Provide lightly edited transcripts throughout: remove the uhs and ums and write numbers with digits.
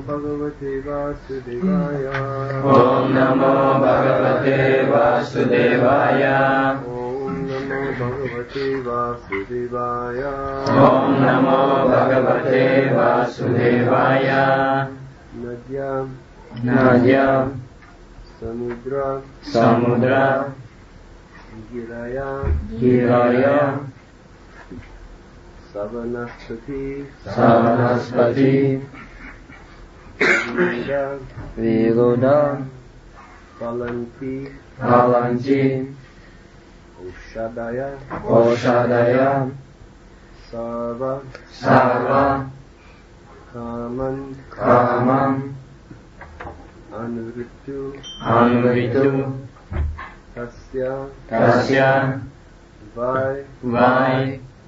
Bhagavate Vasudevaya. Om Namo Bhagavate Vasudevaya. Om Namo Bhagavate Vasudevaya. Om Namo Bhagavate Vasudevaya. Nadya Samudra Giraya Savanaspati Vigoda Palanti Oshadaya Sarva Kaman Anvritu Tasya Vai.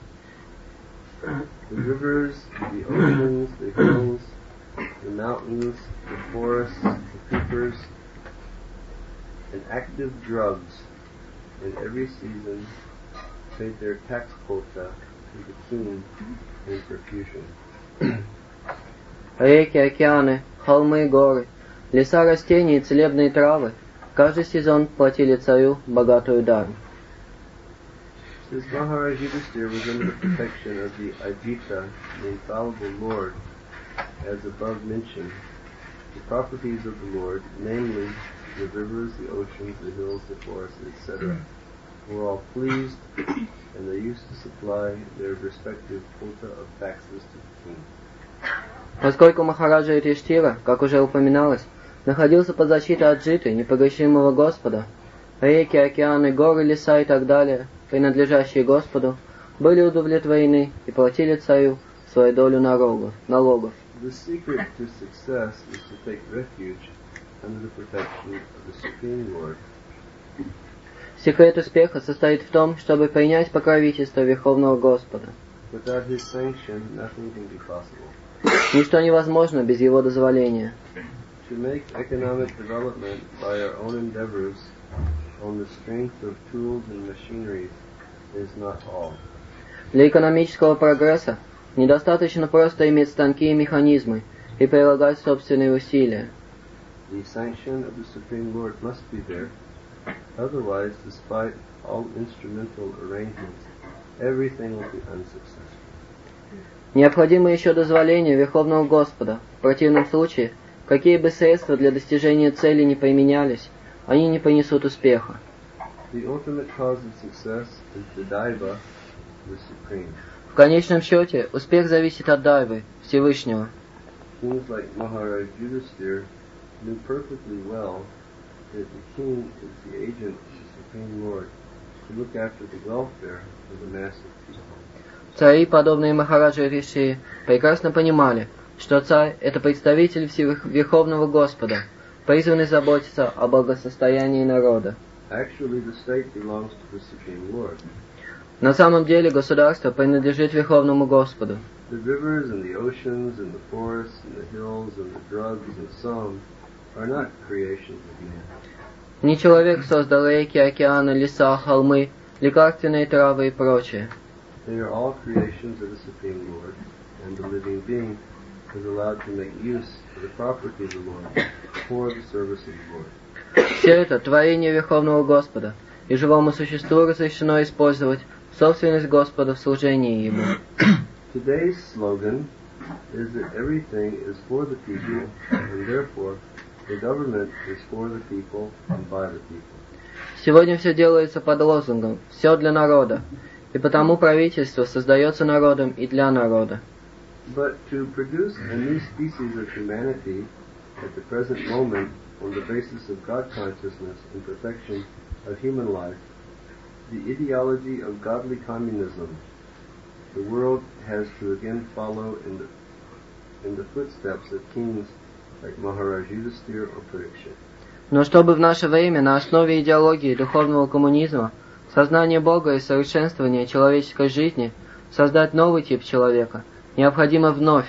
The rivers, the oceans, the hills, the mountains, the forests, the creepers, and active drugs in every season paid their tax quota to the king in profusion. Реки, океаны, холмы, горы, леса, растения и целебные травы каждый сезон платили царю богатую дань. Since Maharaj Yudhisthira was under the protection of the Ajita, the infallible Lord, as above mentioned, the properties of the Lord, namely the rivers, the oceans, the hills, the forests, etc., were all pleased, and they used to supply their respective quota of taxes to the king. Поскольку Махараджа Юдхиштхира, как уже упоминалось, находился под защитой Аджиты, непогрешимого Господа, реки, океаны, горы, леса и так далее, принадлежащие Господу, были удовлетворены и платили царю свою долю налогов. The secret to success is to take refuge under the protection of the Supreme Lord. Секрет успеха состоит в том, чтобы принять покровительство Верховного Господа. Without his sanction, nothing can be possible. Ничто невозможно без его дозволения. To make economic development by our own endeavors on the strength of tools and machineries is not all. Для экономического прогресса недостаточно просто иметь станки и механизмы и прилагать собственные усилия. The sanction of the Supreme Lord must be there. Otherwise, despite all instrumental arrangements, everything will be unsuccessful. Необходимо еще дозволение Верховного Господа. В противном случае, какие бы средства для достижения цели не применялись, они не принесут успеха. The ultimate cause of success is the Daiva, the Supreme. В конечном счете, успех зависит от Дайвы, Всевышнего. Kings like Maharaj Yudhisthira knew perfectly well that the king is the agent of the Supreme Lord to look after the welfare of the mass of people. Цари, подобные Махараджа Юдхиштхире, прекрасно понимали, что царь – это представитель Верховного Господа, призванный заботиться о благосостоянии народа. Actually, the state belongs to the Supreme Lord. На самом деле государство принадлежит Верховному Господу. The rivers and the oceans and the forests and the hills and the drugs and some are not creations of man. Не человек создал реки, океаны, леса, холмы, лекарственные травы и прочее. They are all creations of the Supreme Lord, and the living being is allowed to make use of the property of the Lord for the service of the Lord. Все это творение Верховного Господа, и живому существу разрешено использовать собственность Господа в служении Ему. Today's slogan is that everything is for the people, and therefore the government is for the people and by the people. Сегодня все делается под лозунгом «Все для народа», и потому правительство создается народом и для народа. But to produce a new species of humanity at the present moment on the basis of God consciousness and perfection of human life, the ideology of godly communism, the world has to again follow in the footsteps of kings like Maharaj Yudhisthira or Parikshit. Но чтобы в наше время на основе идеологии духовного коммунизма, сознания Бога и совершенствования человеческой жизни создать новый тип человека, необходимо вновь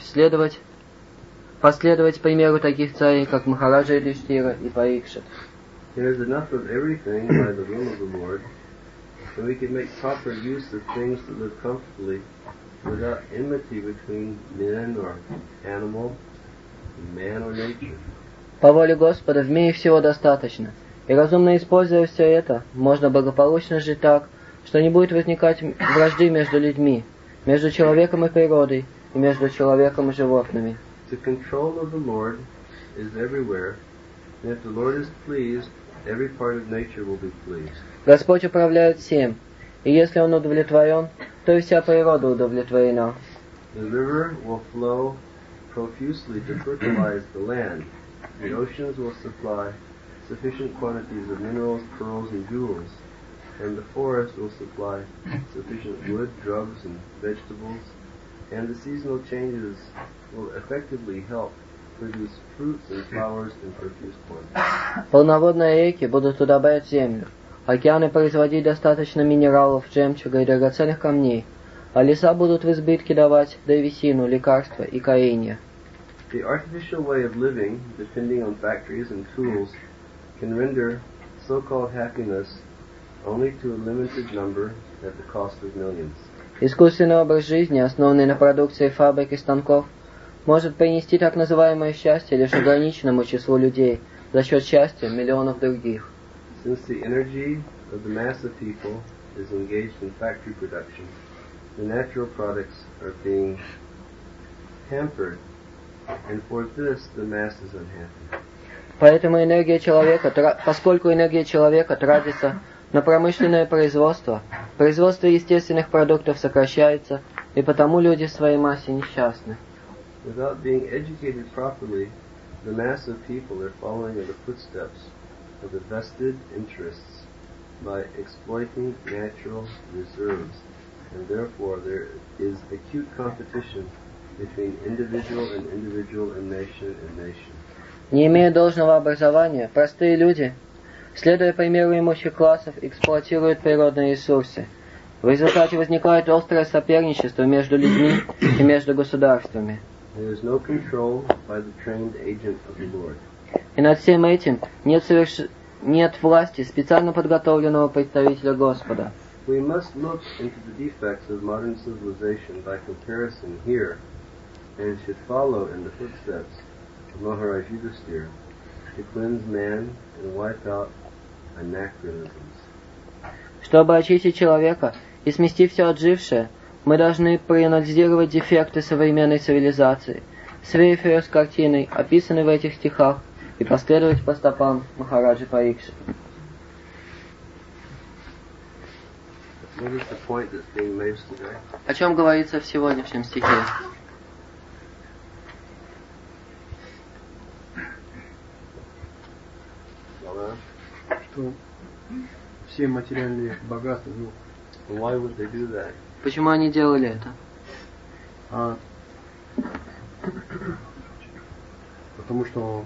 последовать примеру таких царей, как Махараджа Юдхиштхира и Парикшит. There is enough of everything by the will of the Lord, so we can make proper use of things to live comfortably without enmity between men or animal in man or nature. По воле Господа в мире всего достаточно. И разумно используя все это, можно благополучно жить так, что не будет возникать вражды между людьми, между человеком и природой, и между человеком и животными. The control of the Lord is everywhere, and if the Lord is pleased, every part of nature will be pleased. Господь управляет всем, и если Он удовлетворен, то и вся природа удовлетворена. The river will flow profusely to fertilize the land. The oceans will supply sufficient quantities of minerals, pearls, and jewels, and the forest will supply sufficient wood, drugs, and vegetables, and the seasonal changes will effectively help produce fruits and flowers in profuse quantities. Полноводные реки будут удобрять землю, океаны производить достаточно минералов, жемчуга и драгоценных камней, а леса будут в избытке давать древесину, лекарства и коренья. The artificial way of living, depending on factories and tools, can render so-called happiness only to a limited number at the cost of millions. Искусственный образ жизни, основанный на продукции фабрик и станков, может принести так называемое счастье лишь ограниченному числу людей за счет счастья миллионов других. Since the energy of the mass of people is engaged in factory production, the natural products are being hampered, and for this the mass is unhappy. Поэтому поскольку энергия человека тратится на промышленное производство, производство естественных продуктов сокращается, и потому люди в своей массе несчастны. Without being educated properly, the mass of people are following in the footsteps of the vested interests by exploiting natural reserves, and therefore there is acute competition between individual and nation and nation. Не имея должного образования, простые люди, следуя примеру имущих классов, эксплуатируют природные ресурсы. В результате возникает острое соперничество между людьми и между государствами. There is no control by the trained agent of the Lord. И над всем этим нет власти специально подготовленного представителя Господа. We must look into the defects of modern civilization by comparison here, and should follow in the footsteps of Maharaj Yudhisthira to cleanse man and wipe out anachronisms. Чтобы очистить человека и смести все отжившее, мы должны проанализировать дефекты современной цивилизации, сверив ее с картиной, описанной в этих стихах, и последовать по стопам Махараджи Парикши. What is the point that's being made today? О чем говорится в сегодняшнем стихе? Что все материальные богатства, Why would they do that? Почему они делали это? Потому что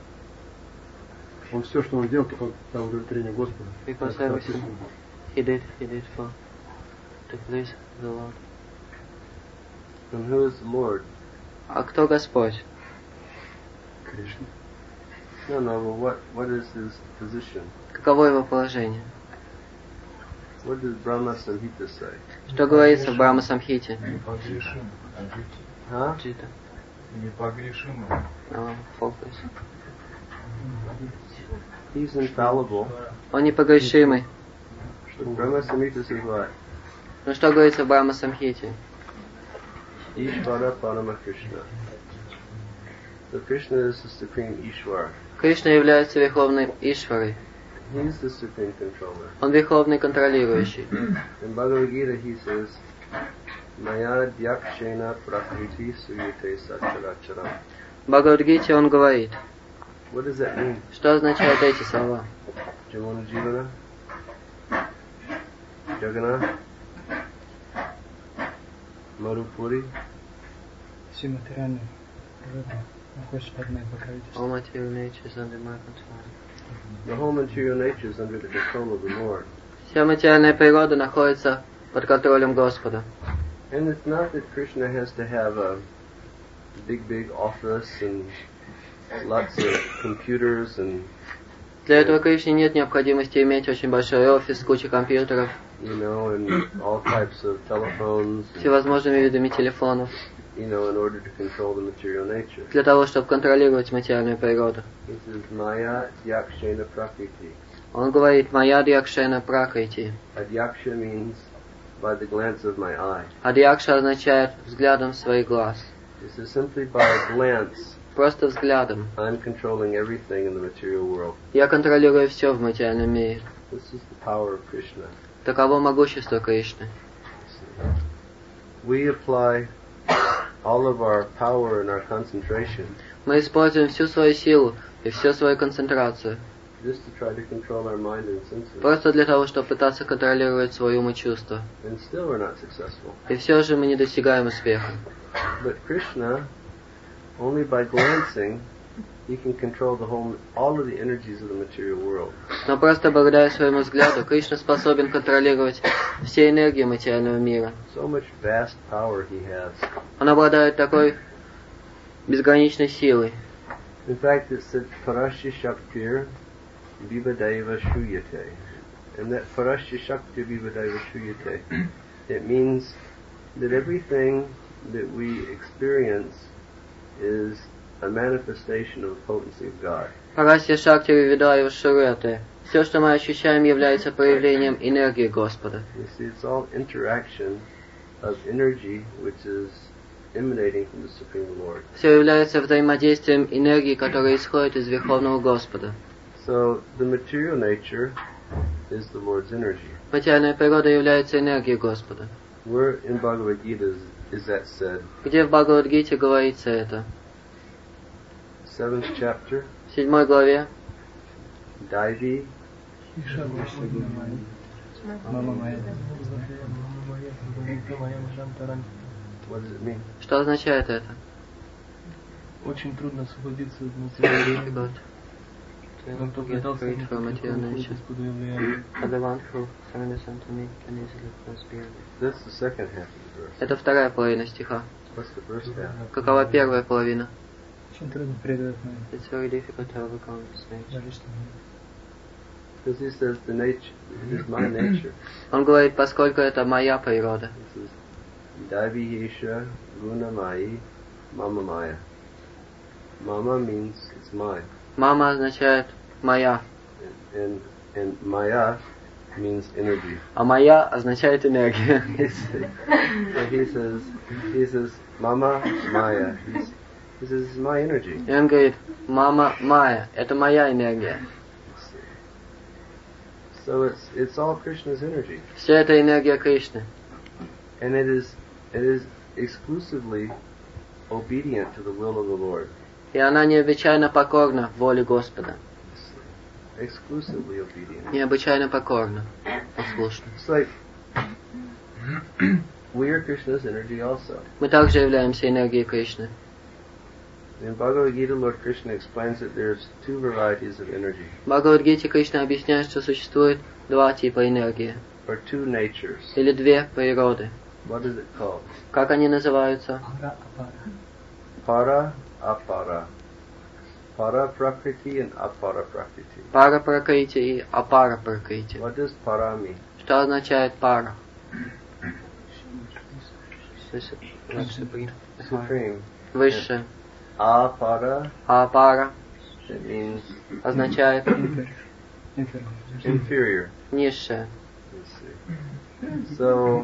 он все, что он делал, только для удовлетворения Господа. Because everything he did for to please the Lord. And who is the Lord? А кто Господь? Кришна. No, well, what is his position? Каково его положение? What does Brahma Samhita say? Что говорится в Брахма Самхите? Непогрешимый. Huh? Джита. Непогрешимый. Focus. He's infallible. Он непогрешимый. But Brahma Samhita says what? Ну что говорится в Брахма Самхите? Ishvara Parama Krishna. So Krishna is the supreme Ishvara. Кришна является верховным Ишварой. He's the supreme controller. Он верховный контролирующий. In Bhagavad Gita he says, Maya Dyakshena Prakriti Suyate Sacharacharam. В Бхагавад-гите он говорит. What does that mean? Что означают эти слова? Jamona Jivana? Jagannath? Madhupuri? Все материальные природы находятся под моим покровительством. All material nature is under my control. The whole material nature is under the control of the Lord. Вся материальная природа находится под контролем Господа. And it's not that Krishna has to have a big office and lots of computers and Для этого Кришне нет необходимости иметь очень большой офис, кучу компьютеров, and all types of telephones. всевозможными видами телефонов. in order to control the material nature. для того, чтобы контролировать материальную природу. This is Maya Dyakshena Prakriti. Он говорит «Мая Дьякшена Пракрити». Adyaksha means by the glance of my eye. А Дьякша означает взглядом своих глаз. This is simply by a glance. Просто взглядом. I'm controlling everything in the material world. Я контролирую все в материальном мире. This is the power of Krishna. Таково могущество Кришны. We apply all of our power and our concentration Мы используем всю свою силу и всю свою концентрацию just to try to control our mind and senses. просто для того, чтобы пытаться контролировать свое ум и чувства. And still we're not successful. И все же мы не достигаем успеха. But Krishna, only by glancing, he can control all of the energies of the material world. Но просто благодаря своему взгляду Кришна способен контролировать все энергии материального мира. So much vast power he has. Он обладает такой безграничной силой. In fact, it said Parashya Shaktir Vivadeva Shruyate. And that Parashya Shaktir Vivadeva Shruyate, it means that everything that we experience is a manifestation of the potency of God. Парасья Шакти Вивидая Шурете. Все, что мы ощущаем, является проявлением энергии Господа. You see, it's all interaction of energy which is emanating from the Supreme Lord. Все является взаимодействием энергии, которая исходит из Верховного Господа. So the material nature is the Lord's energy. Материальная природа является энергией Господа. Where in Bhagavad Gita is that said? Где в Бхагавад-гите говорится это? 7th chapter, В 7 главе. Daivi. Мама моя. What does it mean? Что означает это? Очень трудно освободиться от материального. God. Но кто пытался Free from material nature. Господу является. And the one who surrenders unto me can easily prosper. That's the second half of the verse. Это вторая половина стиха. What's the first half? Какова первая половина? Очень трудно преодолеть мою It's very difficult to overcome this nature. божественную. Because he says the nature, it is my nature. Он говорит, поскольку это моя природа. This is Daivi Yesha Guna Mai Mama Maya. Mama means it's mine. Мама означает моя, And Maya means energy. а моя означает энергия. So he says, Mama Maya. He says, it's my energy. И он говорит, мама моя, это моя энергия. So it's all Krishna's energy. Все это энергия Кришны. And it is exclusively obedient to the will of the Lord. И она необычайно покорна воле Господа. Exclusively obedient. Необычайно покорна, послушна. It's like we are Krishna's energy also. Мы также являемся энергией Кришны. In Bhagavad Gita, Lord Krishna explains that there's two varieties of energy, В Бхагавад-гите Кришна объясняет, что существует два типа энергии, or two natures. или две природы. What is it called? Как они называются? Para, apara. Para prakriti and apara prakriti. Пара пракрити и апара пракрити. What does para mean? Что означает пара? Supreme. Высшее. Apara, А пара that means означает inferior. низшее. Let's see. So,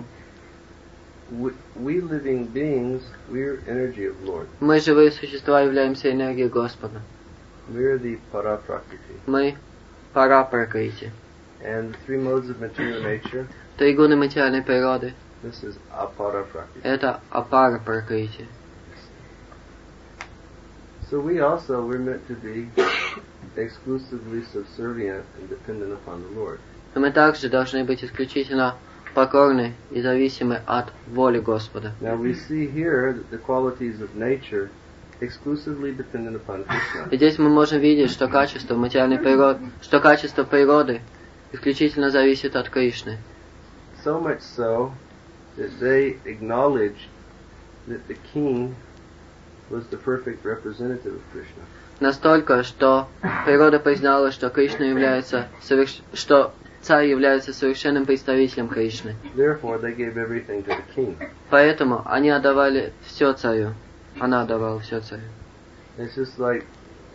we living beings, we're energy of Lord. Мы, живые существа, являемся энергией Господа. We're the para prakriti. Мы пара пракрити. And the three modes of material nature, Три гуны материальной природы this is apara prakriti. — это апара пракрити. So we're meant to be exclusively subservient and dependent upon the Lord. Но мы также должны быть исключительно покорны и зависимы от воли Господа. Now we see here that the qualities of nature exclusively dependent upon Krishna. И здесь мы можем видеть, что качество материальной природы, что качество природы исключительно зависит от Кришны. So much so that they acknowledged that the king was the perfect representative of Krishna. Настолько, что природа признала, что Кришна является что царь является совершенным представителем Кришны. Therefore, they gave everything to the king. Поэтому они отдавали все царю. Она отдавала все царю. It's like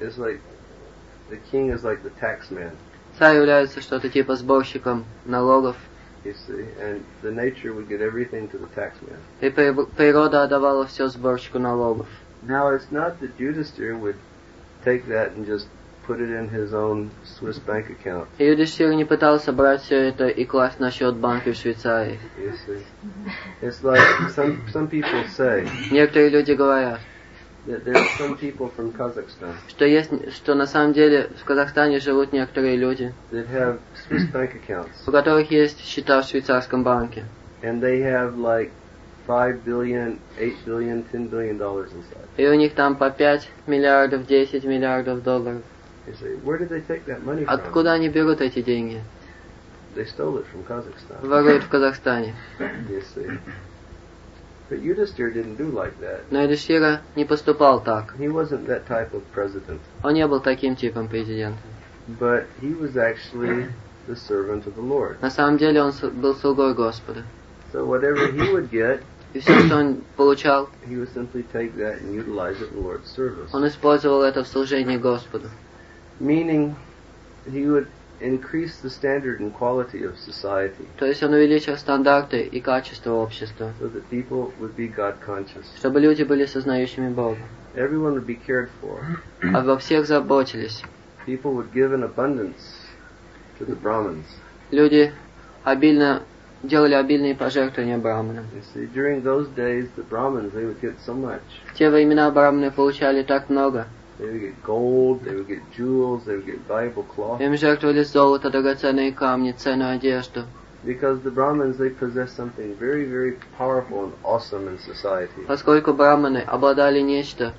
the king is like the tax man, Царь является что-то типа сборщиком налогов. you see, and the nature would get everything to the tax man. И природа отдавала все сборщику налогов. Now, it's not that Yudhisthira would take that and just put it in his own Swiss bank account, И Юдхиштхира не пытался брать все это и класть на счет банка в Швейцарии. you see. It's like some people say Некоторые люди говорят, that there's some people from Kazakhstan что на самом деле в Казахстане живут некоторые люди, that have Swiss bank accounts, у которых есть счета в швейцарском банке. and they have like $5 billion, $8 billion, $10 billion inside. И у них там по 5 миллиардов, 10 миллиардов долларов. You say, where did they take that money from? Откуда они берут эти деньги? They stole it from Kazakhstan. Воруют в Казахстане. You see. But Yudhisthira didn't do like that. Но Юдхиштхира не поступал так. He wasn't that type of president. Он не был таким типом президента. But he was actually the servant of the Lord. На самом деле он был слугой Господа. So whatever he would get, И все, что он получал, he would simply take that and utilize it in the Lord's service. он использовал это в служении Господу. Meaning, he would increase the standard and quality of society То есть он увеличил стандарты и качество общества, so that people would be God conscious. чтобы люди были сознающими Бога. Everyone would be cared for. А во всех заботились. People would give in abundance to the Brahmins. Люди делали обильные пожертвования браманам. You see, during those days, the Brahmins, they would get so much. В те времена браманы получали так много. They would get gold, they would get jewels, they would get valuable cloth. Им жертвовали золото, драгоценные камни, ценную одежду. Because the Brahmins, they possess something very, very powerful and awesome in society. Поскольку браманы обладали нечто,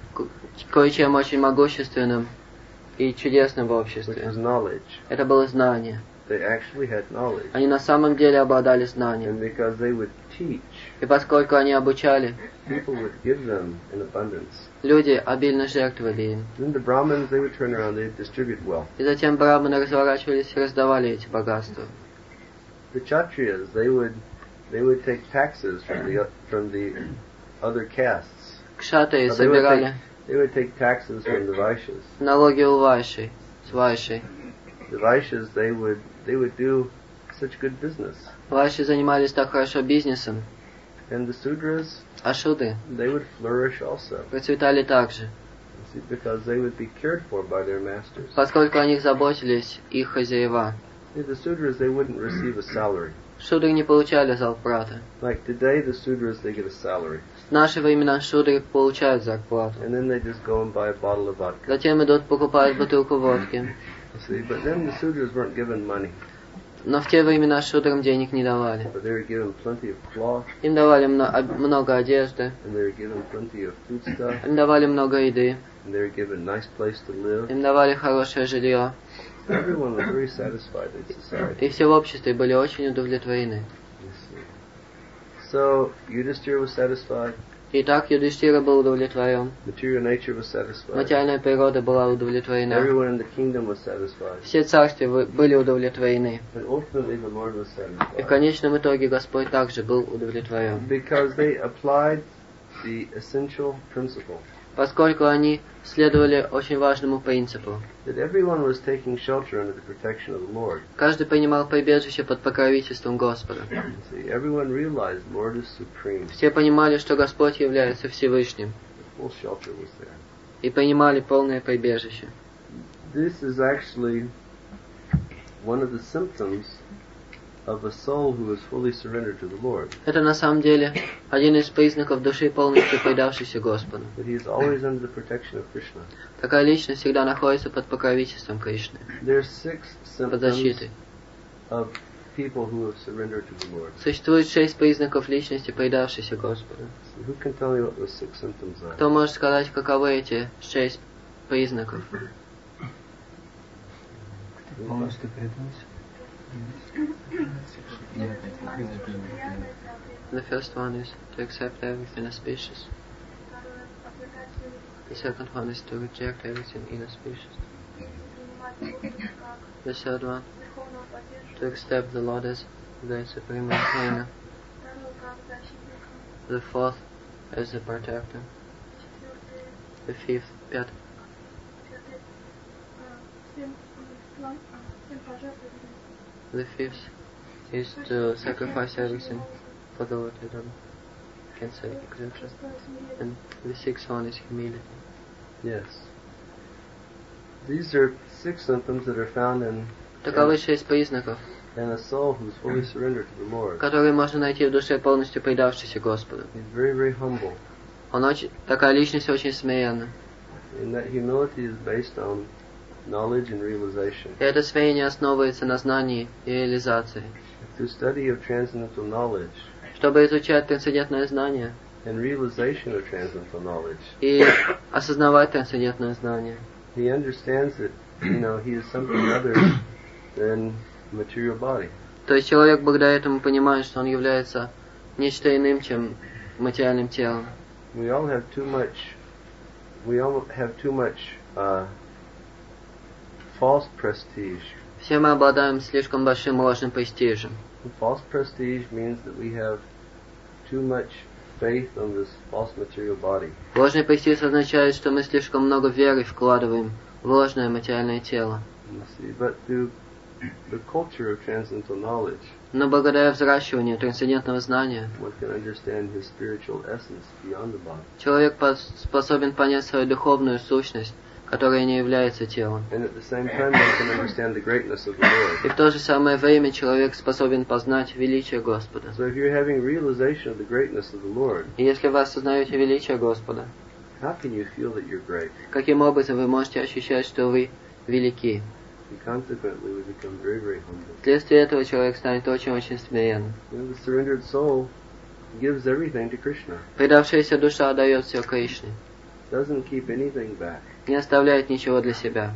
кое-чем очень могущественным и чудесным в Which обществе. is knowledge. Это было знание. They actually had knowledge. Они на самом деле обладали знанием. And because they would teach, И поскольку они обучали, people would give them in abundance. люди обильно жертвовали им. Then the Brahmins, they would turn around, they would distribute wealth. И затем браманы разворачивались и раздавали эти богатства. The Kshatriyas, they would take taxes from the other castes. Кшатрии They собирали would take taxes from the Vaishyas. налоги у вайшей, с вайшей. The Vaishyas, they would do such good business. Вайши занимались так хорошо бизнесом, And the Sudras, а шудры they would flourish also. процветали также, You see, because they would be cared for by their masters. поскольку о них заботились их хозяева. See, the Sudras, they wouldn't receive a salary. Шудры не получали зарплаты. Like today, the Sudras, they get a salary. В наши времена шудры получают зарплату. And then they just go and buy a bottle of vodka. Затем идут покупают бутылку водки. You see, but then the Sudras weren't given money. Но в те времена шудрам денег не давали. But they were given plenty of cloth, Им давали много одежды, and they were given plenty of foodstuff, им давали много еды, and they were given a nice place to live. им давали хорошее жилье. Everyone was very satisfied in society. И все в обществе были очень удовлетворены. You see. So, Yudhisthira was satisfied, Итак, Юдхиштхира был удовлетворен. material nature was satisfied, Материальная природа была удовлетворена. everyone in the kingdom was satisfied, Все царства были удовлетворены. and ultimately the Lord was И в satisfied. конечном итоге Господь также был удовлетворен. Because they applied the essential principle Поскольку они следовали очень важному принципу. that everyone was taking shelter under the protection of the Lord. Каждый принимал прибежище под покровительством Господа. You see, everyone realized the Lord is supreme. Все понимали, что Господь является Всевышним. The full shelter was there. И принимали полное прибежище. This is actually one of the symptoms of a soul who is fully surrendered to the Lord. Это на самом деле один из признаков души, полностью предавшейся Господу. That he is always under the protection of Krishna. Такая личность всегда находится под покровительством Кришны, There are 6 под symptoms защитой. of people who have surrendered to the Lord. Существует 6 признаков личности, предавшейся Господу. So who can tell me what those 6 symptoms are? Кто может сказать, каковы эти 6 признаков? Полностью предался. The first one is to accept everything auspicious. The second one is to reject everything inauspicious. The third one, она поддерживает. To accept the Lord as the supreme maintainer. Второй как защитник. The fourth as the protector. Четвертый. The fifth, пятый. Всем пожертвовать. The fifth is to sacrifice everything for the Lord. I don't know. Can't say exactly. And the sixth one is humility. Yes. These are 6 symptoms that are found Таковы 6 признаков, in a soul who's fully surrendered to the Lord. которые можно найти в душе, полностью предавшейся Господу. He's very, very humble. Такая личность очень смиренна. And that humility is based on knowledge and realization. И это смирение основывается на знании и реализации. Through study of transcendental knowledge Чтобы изучать трансцендентное знание and realization of transcendental knowledge, и осознавать трансцендентное знание, he understands that, he is something other than material body. то есть человек благодаря этому понимает, что он является нечто иным, чем материальным телом. We all have too much false prestige. Все мы обладаем слишком большим ложным престижем. And false prestige means that we have too much faith on this false material body. Ложный престиж означает, что мы слишком много веры вкладываем в ложное материальное тело. You see, but through the culture of transcendental knowledge, Но благодаря взращиванию трансцендентного знания, one can understand his spiritual essence beyond the body. человек способен понять свою духовную сущность, которая не является телом. And at the same time, one can understand the greatness of the Lord. И в то же самое время человек способен познать величие Господа. So if you're having realization of the greatness of the Lord, И если вы осознаете величие Господа, how can you feel that you're great? каким образом вы можете ощущать, что вы велики? And consequently, we become very, very humble. Вследствие этого человек станет очень-очень смиренным. The surrendered soul gives everything to Krishna. Предавшаяся душа отдает все Кришне, Doesn't keep anything back. не оставляет ничего для себя.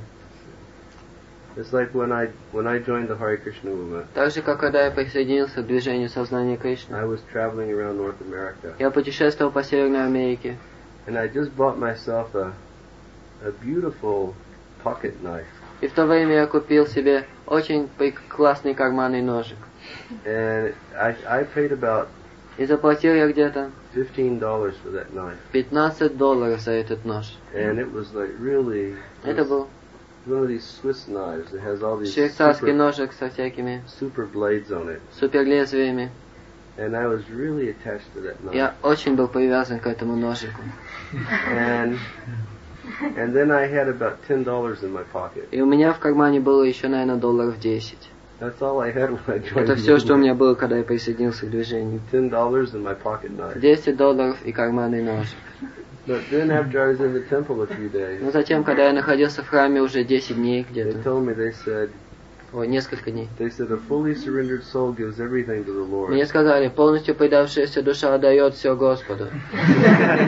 It's like when I joined the Hare Krishna movement. Так же, как когда я присоединился к движению сознания Кришны, I was traveling around North America, я путешествовал по Северной Америке, and I just bought myself a beautiful pocket knife. и в то время я купил себе очень классный карманный ножик. And I paid about И заплатил я где-то $15 for that knife. $15 за этот нож. And it was like really Это был one of these Swiss knives that has all these швейцарский ножик со всякими super blades on it. суперлезвиями. And I was really attached to that knife. Я очень был привязан к этому ножику. And then I had about $10 in my pocket. И у меня в кармане было еще, наверное, $10. That's all I had when I joined Это the все, что у movement. меня было, когда я присоединился к движению. $10 in my pocket knife. $10 и карманный ножик. But then after I was in the temple a few days, Но затем, когда я находился в храме уже 10 дней they где-то, told me, несколько дней, they said a fully surrendered soul gives everything to the Lord. мне сказали, полностью предавшаяся душа отдает все Господу. And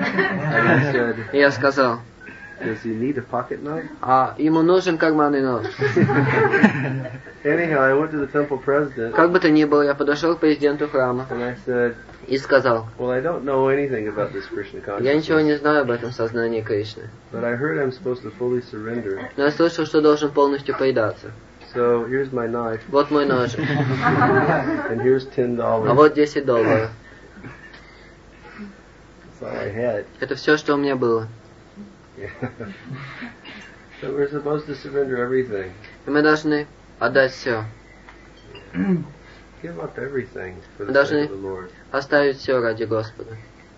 I said, И я сказал, does he need a pocket knife? а ему нужен карманный нож. Anyhow, I went to the temple president Как бы то ни было, я подошел к президенту храма and I said, и сказал, well, I don't know anything about this Krishna я ничего consciousness, не знаю об этом сознании Кришны, but I heard I'm supposed to fully surrender. но я слышал, что должен полностью предаться. So here's my knife, Вот мой ножик, and here's $10. а вот $10. That's all I had. Это все, что у меня было. So we're supposed to surrender everything. И мы должны отдать все, Give up everything for the Должны- sake of the Lord. оставить все ради Господа.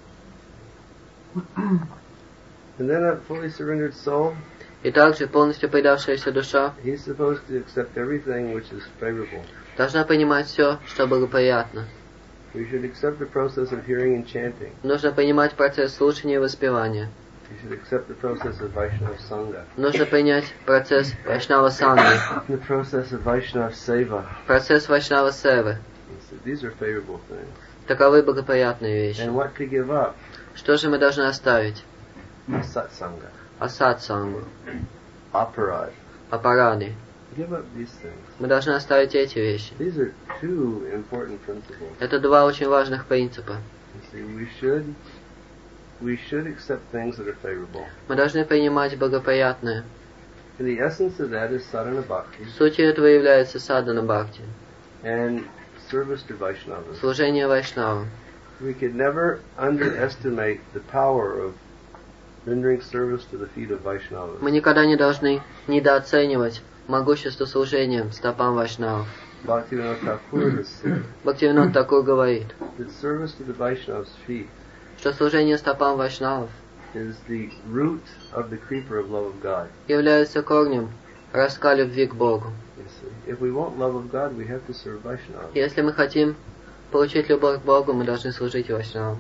And then a fully surrendered soul, И также полностью предавшаяся душа he's supposed to accept everything which is favorable. должна понимать все, что благоприятно. We should accept the process of hearing and chanting. Нужно понимать процесс слушания и воспевания. We should accept the process of Vaishnava Sangha. Нужно принять процесс Вайшнава Санги, The process of Vaishnava Seva. процесс Вайшнава Севы. So these are favorable things. Таковы благоприятные вещи. And what to give up? Что же мы должны оставить? Satsanga. Асад Сангу, Aparad. апарады. Give up these things. Мы должны оставить эти вещи. These are two important principles. Это два очень важных принципа. You see, we should accept things that are favorable. Мы должны принимать благоприятное. And the essence of that is sadhana bhakti Сутью этого является садхана бхакти, and service to Vaishnavas. служение вайшнавам. We could never underestimate the power of rendering service to the feet of Vaishnavas. Мы никогда не должны недооценивать могущество служения стопам вайшнавов. Bhaktivinoda Thakur has said Бхактивинод Такур говорит, that service to the Vaishnavas' feet что служение стопам вайшнавов is the root of the creeper of love of God. является корнем ростка любви к Богу. You see, if we want love of God, we have to serve Vaishnavas. Если мы хотим получить любовь к Богу, мы должны служить вайшнавам.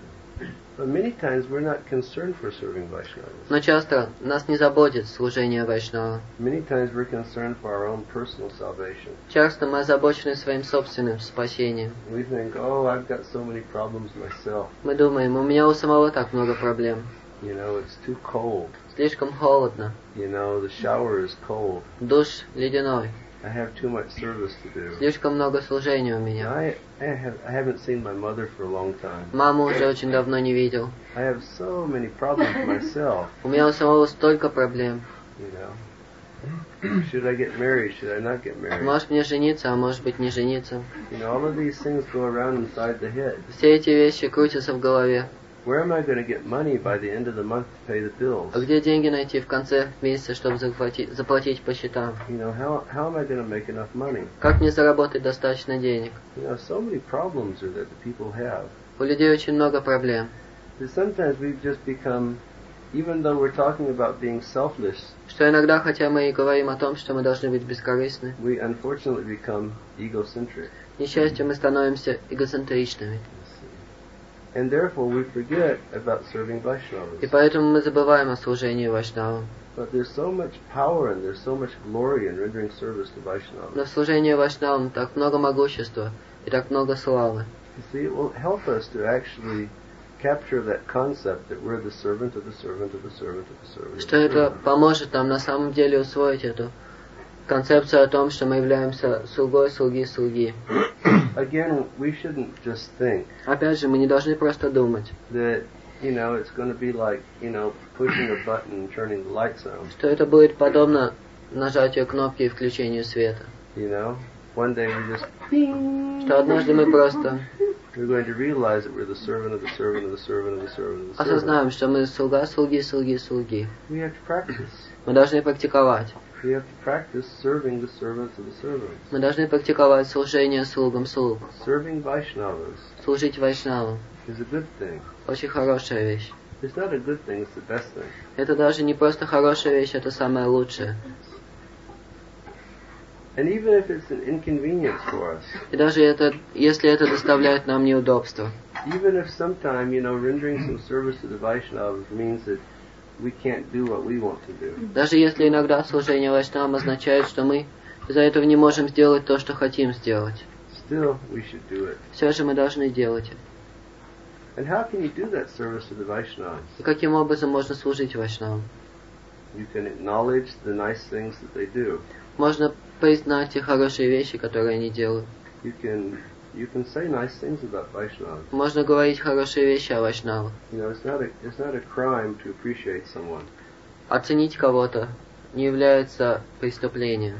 But many times we're not concerned for serving Vaishnavas. Но часто нас не заботит служение вайшнава. Many times we're concerned for our own personal salvation. Часто мы озабочены своим собственным спасением. We think, oh, I've got so many problems myself. Мы думаем, у меня у самого так много проблем. You know, it's too cold. Слишком холодно. You know, the shower is cold. Душ ледяной. I have too much service to do. Слишком много служения у меня. I haven't seen my mother for a long time. Маму уже очень давно не видел. I have so many problems myself. У меня у самого столько проблем. You know, should I get married? Should I not get married? Может мне жениться, а может быть не жениться. You know, all of these things go around inside the head. Все эти вещи крутятся в голове. Where am I going to get money by the end of the month to pay the bills? А где деньги найти в конце месяца, чтобы заплатить по счетам? You know, how am I going to make enough money? Как мне заработать достаточно денег? You know, so many problems are that the people have. У людей очень много проблем. That sometimes we've just become, even though we're talking about being selfless, Что иногда, хотя мы и говорим о том, что мы должны быть бескорыстны, we unfortunately become egocentric. к несчастью, мы становимся эгоцентричными. And therefore we forget about serving И Vaishnavas. поэтому мы забываем о служении вайшнавам. But there's so much power and there's so much glory in rendering service to Vaishnavas. Но в служении вайшнавам так много могущества и так много славы. You see, it will help us to actually capture that concept that we're the servant of the servant of the servant of the servant. Что это поможет нам на самом деле усвоить эту концепцию о том, что мы являемся слугой слуги слуги. Again, we shouldn't just think Опять же, мы не должны просто думать, that, you know, it's going to be like, you know, pushing a button and turning the lights on. что это будет подобно нажатию кнопки и включению света. You know, one day we just, Что однажды мы просто we're going to realize that we're the servant of the servant of the servant of the servant of the servant. осознаем, что мы слуга слуги слуги слуги. We have to practice. Мы должны практиковать. We have to practice serving the servants of the servants. Мы должны практиковать служение слугам слуг. Serving Vaishnavas Служить вайшнавам. is a good thing. Очень хорошая вещь. It's not a good thing, it's the best thing. Это даже не просто хорошая вещь, это самое лучшее. And even if it's an inconvenience for us, И даже если это доставляет нам неудобства. even if sometime, you know, rendering some service to the Vaishnavas means that we can't do what we want to do. Даже если иногда служение вайшнавам означает, что мы из-за этого не можем сделать то, что хотим сделать. Still, we should do it. Все же мы должны делать это. And how can you do that service to the Vaishnavas? И каким образом можно служить вайшнавам? You can acknowledge the nice things that they do. Можно признать те хорошие вещи, которые они делают. You can say nice things about Vaishnavas. Можно говорить хорошие вещи о вайшнавах. You know, it's not a crime to appreciate someone. Оценить кого-то не является преступлением.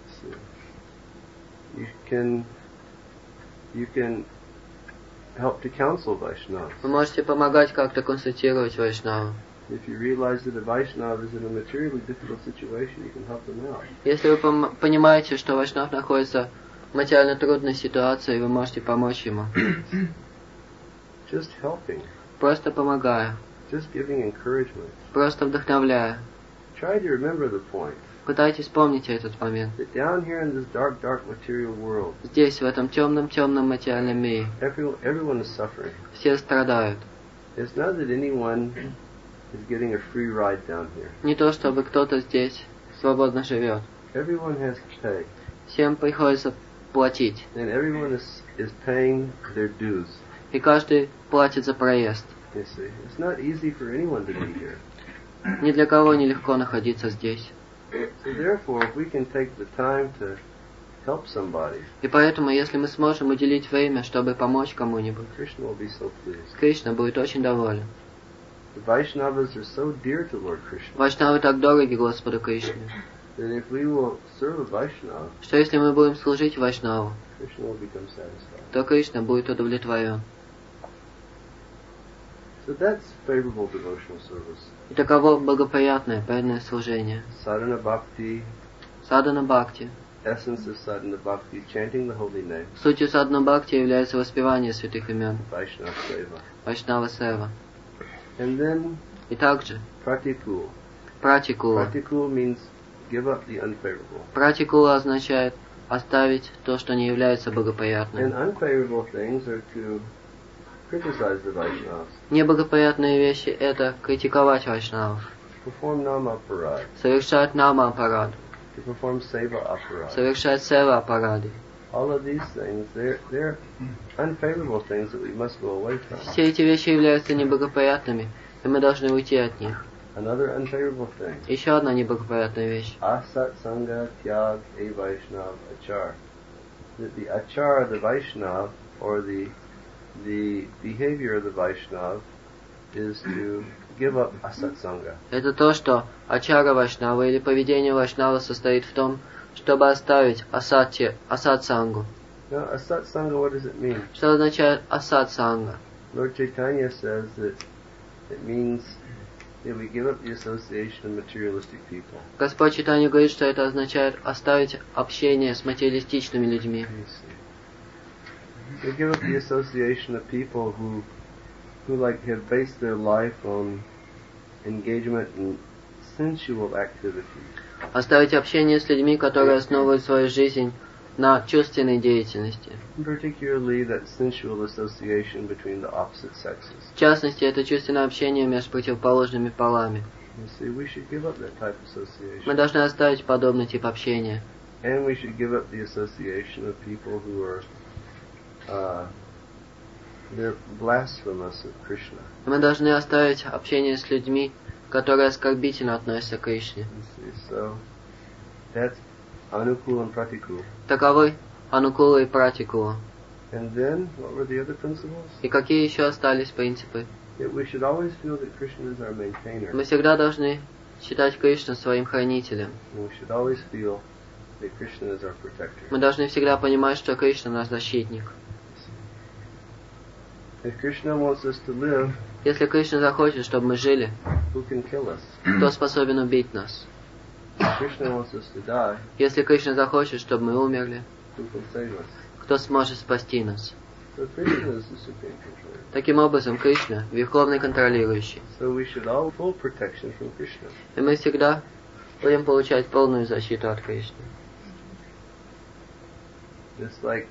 You can help to counsel Vaishnavas. Вы можете помогать как-то консультировать вайшнавов. If you realize that a Vaishnava is in a materially difficult situation, you can help them out. Если вы понимаете, что вайшнав находится в материально трудной ситуации, вы можете помочь ему. Just helping, Просто помогая, just giving encouragement. просто вдохновляя. Try to remember the point Пытайтесь помнить этот момент. that down here in this dark, dark material world, Здесь, в этом темном материальном мире, everyone is suffering. все страдают. It's not that anyone is getting a free ride down here. Не то, чтобы кто-то здесь свободно живет. Everyone has to pay, Всем приходится платить. and everyone is paying their dues. И каждый платит за проезд. You see, it's not easy for anyone to be here. Ни для кого нелегко находиться здесь. So therefore, if we can take the time to help somebody, И поэтому, если мы сможем уделить время, чтобы помочь кому-нибудь, Krishna will be so pleased. Кришна будет очень доволен. The Vaishnavas are so dear to Lord Krishna Вайшнавы так дороги Господу Кришне, that if we will serve a Vaishnava, что если мы будем служить Вайшнаву, Krishna will become satisfied. то Кришна будет удовлетворен. So that's favorable devotional service. И таково благоприятное преданное служение. Sadhana Bhakti, Садана Бхакти. essence of Sadhana Bhakti, chanting the holy name, Сутью Садана Бхакти является воспевание святых имен, Vaishnava Seva. Вайшнава Сева. And then И также Pratikul. Пратикула. Pratikul means give up the unfavorable. Пратикула означает оставить то, что не является And благоприятным. unfavorable things are to criticize the Vaishnavas, Неблагоприятные вещи — это критиковать вайшнавов, perform nama aparad, совершать нама аппарат, to perform seva aparad. совершать сева аппарады. All of these things, they're unfavorable things that we must go away from. Все эти вещи являются неблагоприятными, и мы должны уйти от них. Another unfavorable thing, Еще одна неблагоприятная вещь. asat sangha tyag a Vaishnav achar. The achar, the Vaishnav, or the behavior of the Vaishnav is to give up asat sangha. Это то, что ачара вайшнава или поведение вайшнава состоит в том, чтобы оставить асад сангу. Now, asat sangha, what does it mean? Что означает асад санга? Lord Chaitanya says that it means that we give up the association of materialistic people. Господь Чайтанья говорит, что это означает оставить общение с материалистичными людьми. Let me see. We give up the association of people who like have based their life on engagement in sensual activities. Оставить общение с людьми, которые основывают свою жизнь на чувственной деятельности. Particularly that sensual association between the opposite sexes. В частности, это чувственное общение между противоположными полами. You see, we should give up that type of Мы association. должны оставить подобный тип общения. And we should give up the association of people who are they're blasphemous of Krishna. Мы должны оставить общение с людьми, которые оскорбительно относятся к Кришне. You see, so that's anukul and pratikul. Таковы анукула и пратикула. And then, what were the other principles? И какие еще остались принципы? That we should always feel that Krishna is our maintainer. Мы всегда должны считать Кришну своим хранителем. And we should always feel that Krishna is our protector. Мы должны всегда понимать, что Кришна наш защитник. If Krishna wants us to live, Если Кришна захочет, чтобы мы жили, who can kill us? кто способен убить нас? If Krishna wants us to die, Если Кришна захочет, чтобы мы умерли, who can save us? кто сможет спасти нас? So Krishna is the supreme controller. Таким образом, Кришна – верховный контролирующий. So we should all full protection from Krishna. И мы всегда будем получать полную защиту от Кришны. Just like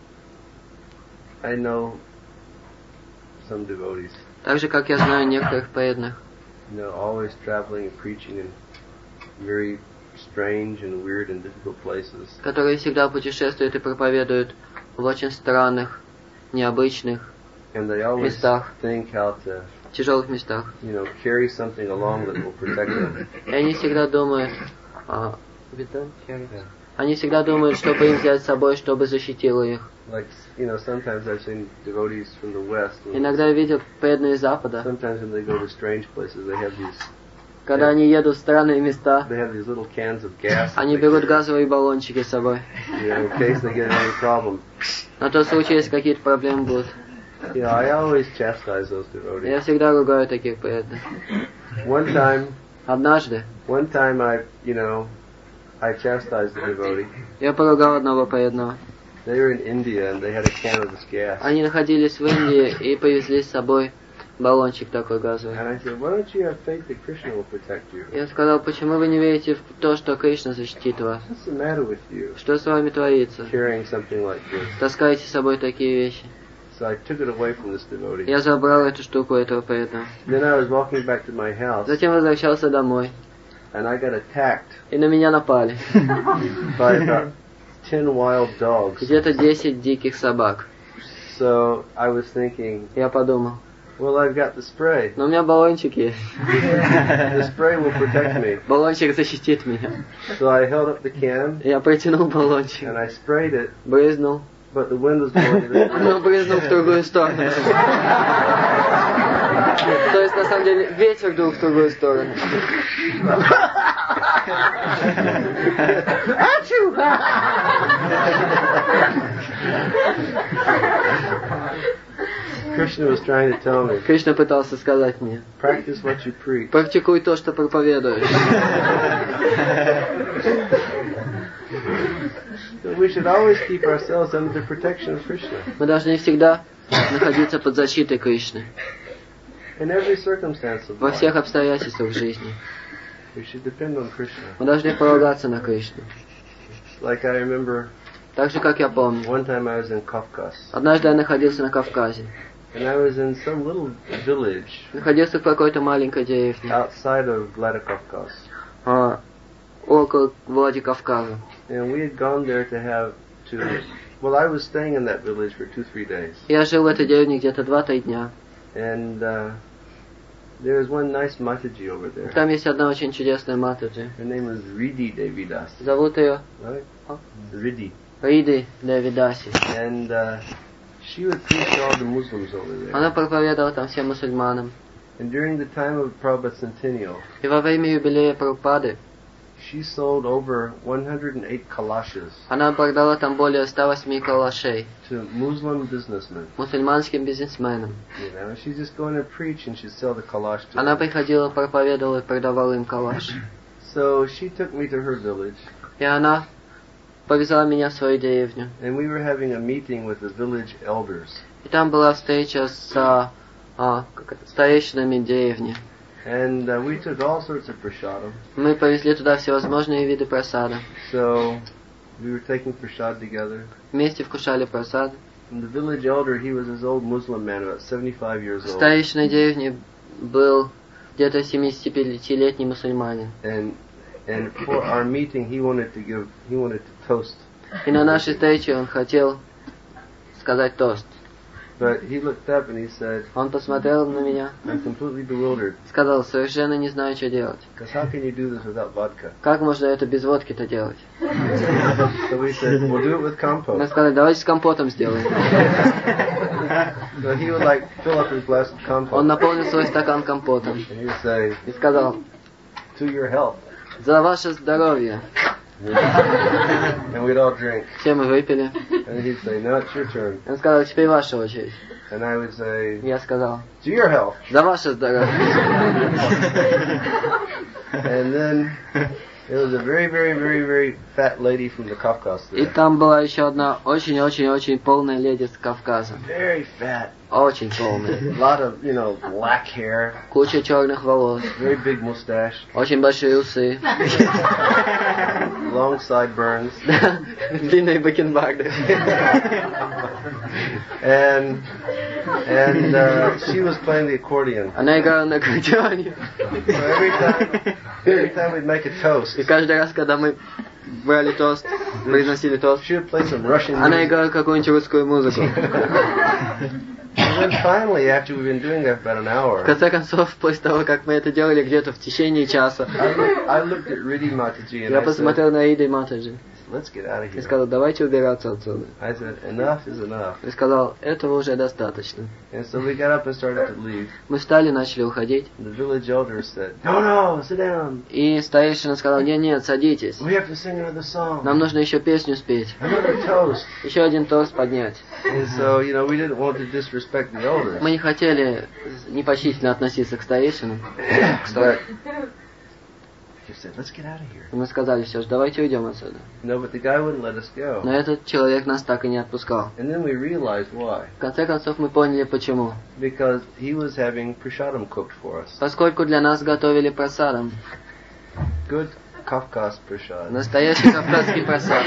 I know some devotees, Так же, как я знаю некоторых преданных, always traveling and preaching in very strange and weird and difficult places. которые всегда путешествуют и проповедуют в очень странных, необычных, And they always местах, think how to, тяжелых местах. carry something along that will protect them. И они всегда думают, они всегда думают, что бы им взять с собой, чтобы защитило их. Like, sometimes I've seen devotees from the West. Иногда я видел преданные Запада, Sometimes when they go to strange places, they have когда они едут в странные места, these little cans of gas. that они they берут carry, газовые баллончики с собой. in case they get any problem. На тот случай, если какие-то проблемы будут. I always chastise those Я devotees. всегда ругаю таких преданных. One time Однажды I chastised the devotee. я поругал одного преданного. They were in India and they had a can of this gas. Они находились в Индии и повезли с собой баллончик такой газовый. And I said, why don't you have faith that Krishna will protect you? Я сказал, почему вы не верите в то, что Кришна защитит вас? What's the matter with you? Что с вами творится? Carrying something like this. Таскаете с собой такие вещи. So I took it away from this devotee. Я забрал эту штуку у этого преданного. Then I was walking back to my house Затем возвращался домой. and I got attacked И на меня напали. by about 10 wild dogs. Где-то 10 диких собак. So I was thinking, Я подумал, well, I've got the spray. но у меня баллончик есть. The spray will protect me. Баллончик защитит меня. So I held up the can Я протянул баллончик, and I sprayed it, брызнул, but the wind was blowing this way. но брызнул в другую сторону. То есть, на самом деле, ветер дул в другую сторону. Krishna was trying to tell me, Кришна пытался сказать мне: practice what you preach. практикуй то, что проповедуешь. So we should always keep ourselves under the protection of Krishna Мы должны всегда находиться под защитой Кришны. in every circumstance of Во life. всех обстоятельствах жизни. We should depend on Krishna. Мы должны полагаться на Кришну. Like I remember Так же, как я помню. one time I was in Kafkas, Однажды я находился на Кавказе. and I was in some little village Находился в какой-то маленькой деревне. outside of Vladikavkaz. Около Владикавказа. And we had gone there well, I was staying in that village for 2-3 days. Я жил в этой деревне где-то 2-3 дня. And there was one nice Mataji over there. Там есть одна очень чудесная Матаджи. Her name was Riddhi Devidas. Зовут ее Right? Riddhi. Риди Девидаси. And she would preach to all the Muslims over there. Она проповедовала там всем мусульманам. And during the time of Prabhupada's centennial, И во время юбилея Прабхупады she sold over 108 kalashas она продала там более 108 калашей to Muslim businessmen. мусульманским бизнесменам. You know, she'd just go in and preach, and she'd sell the kalash to Она them. приходила, проповедовала и продавала им калаш. So she took me to her village, И она повезла меня в свою деревню. and we were having a meeting with the village elders. И там была встреча с старейшинами деревни. And we took all sorts of prasadam. Мы повезли туда всевозможные виды просада. So we were taking prasad together. Вместе вкушали просад. And the village elder, he was this old Muslim man, about 75 years old. Старейшиной деревни был где-то 75-летний мусульманин. And for our meeting, he wanted to toast. И на нашей встрече он хотел сказать тост. But he looked up and he said, Он посмотрел на меня, I'm completely bewildered. сказал: совершенно не знаю, что делать. Because how can you do this without vodka? Как можно это без водки-то делать? So we said, we'll do it with Мы compote. сказали: давайте с компотом сделаем. So he would like fill up his glass with Он compote. наполнил свой стакан компотом And he would say, и сказал: to your health. за ваше здоровье. And we'd all drink. Все мы выпили. And he'd say, now it's your turn. Он сказал: теперь ваша очередь. And I would say, Я сказал: to your health. за ваше здоровье. And then there was a very, very, very, very fat lady from the Kafkas И there. там была еще одна очень-очень-очень полная леди с Кавказа. Very fat. Очень полная. A lot of, black hair. Куча черных волос. Very big mustache. Очень большие усы. Long sideburns. Длинные бакенбарды. And she was playing the accordion. Она играла на аккордеоне. So every time we'd make a toast, И каждый раз, когда мы брали тост, произносили тост, she would play some Russian она music. играла какую-нибудь русскую музыку. And then finally, after we've been doing that for about an В hour, конце концов, после того, как мы это делали где-то в течение часа, I looked at Riddhi Mataji and я I said, посмотрел на Иды Матаджи let's get out of и here. сказал: давайте убираться отсюда. I said, enough is enough. И сказал: этого уже достаточно. And so we got up and started to leave. Мы встали, начали уходить. The village elder said, no, sit down. И старейшина сказал: нет, садитесь. We have to sing another song. Нам нужно еще песню спеть. Another toast. Еще один тост поднять. And so, we didn't want to disrespect the elders. Мы не хотели непочтительно относиться к старейшинам. But he said, let's get out of here. И мы сказали: все же, давайте уйдем отсюда. No, but the guy wouldn't let us go. Но этот человек нас так и не отпускал. And then we realized why. В конце концов мы поняли, почему. Because he was having prasadam cooked for us. Поскольку для нас готовили просадом. Good Kafkas prasad. Настоящий кавказский просад.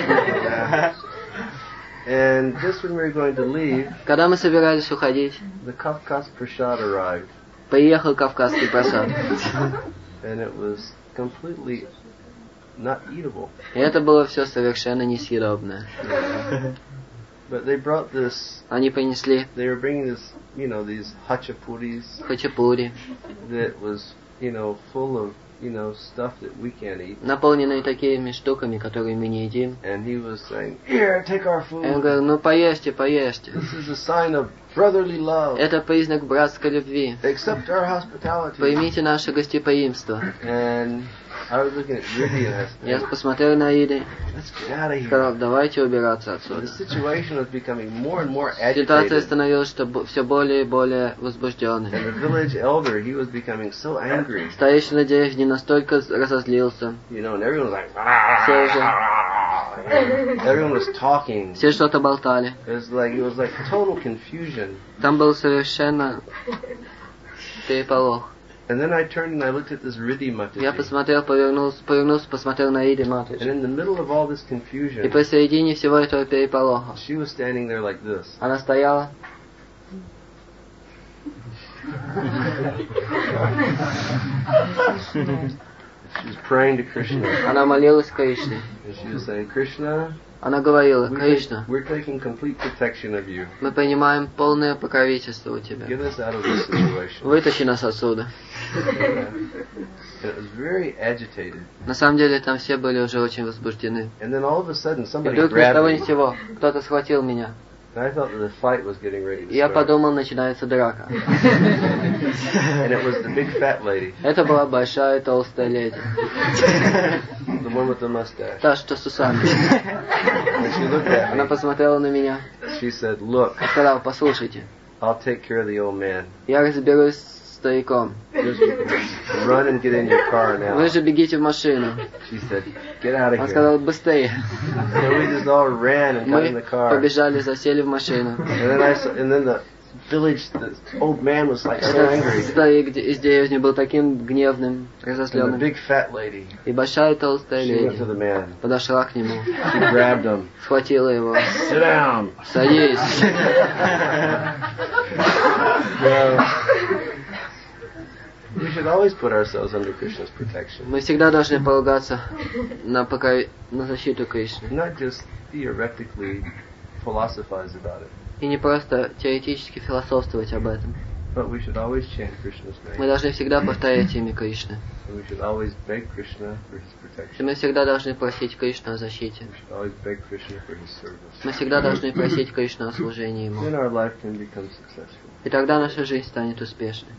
And just when we were going to leave, Когда мы собирались уходить, the Kafkas prasad arrived. приехал кавказский просад. And it was completely not eatable. И это было все совершенно несъедобное. But they brought this, Они принесли they were bringing this, these hachapuris хачапури, that was, full of stuff that we can't eat. наполненные такими штуками, которые мы не едим. And he was saying, "Here, take our food. И он говорил, ну поешьте, поешьте. This is a sign of brotherly love. Это признак братской любви. Accept our hospitality." Поймите наше гостеприимство. And I was looking at Rudy and I Я said, посмотрел на Иды, "Let's get out of here." сказал, давайте убираться The отсюда. situation was becoming more and more Ситуация agitated. становилась все более и более возбужденной. And the village elder, he was becoming so angry. Старейшина деревни настолько разозлился. And everyone was like, Все everyone was talking. Все что-то болтали. It was like total confusion. Там был совершенно переполох. And then I turned and I looked at this Riddhi Я Mataji. посмотрел, повернулся, посмотрел на Иды And Матаджи. in the middle of all this И confusion, посередине всего этого переполоха she was standing there like this. она стояла, She was praying to Krishna. она молилась Кришне. And she was saying, "Krishna, Она говорила, Кришна, we're taking complete protection of you. мы принимаем полное покровительство у Тебя. Get us out of this situation." Вытащи нас отсюда. And it was very agitated. На самом деле там все были уже очень возбуждены. And then all of a sudden И somebody вдруг ни с того ни с grabbed me. сего кто-то схватил меня. And I thought that the fight was getting ready to И я start. подумал, начинается драка. And it was the big fat lady, Это была большая толстая леди. the one with the mustache. Та, что с усами. And she looked at Она me. посмотрела на меня She said, "Look, и сказала, послушайте, I'll take care of the old man. я разберусь с стариком. Just run and get in your car now." Вы же бегите в машину. She said, "Get out of Он here." сказал, быстрее. So we just all ran and got in the Мы car. побежали, засели в машину. And then the village, the old man was like so Этот angry. старик из деревни был таким гневным, And the разозленным. big fat lady, И большая толстая she went to леди the man. подошла к нему, She grabbed him. схватила его. "Sit down." Садись. We should always put ourselves under Krishna's protection. Мы всегда должны полагаться на защиту Кришны. Not just theoretically philosophize about it, И не просто теоретически философствовать об этом. but we should always chant Krishna's Мы name. должны всегда повторять имя Кришны. And we should always beg Krishna for his И protection. мы всегда должны просить Кришну о защите. We should always beg Krishna for his service. Мы всегда должны просить Кришну о служении Ему. Then our life can become successful. И тогда наша жизнь станет успешной.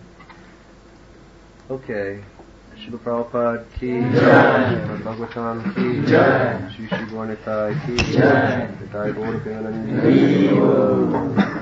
Okay. Srila Prabhupada ki jai. Bhagavatam ki jai. Shri Shri Gaura Nitai ki jai. Nitai Gaura Premanandi.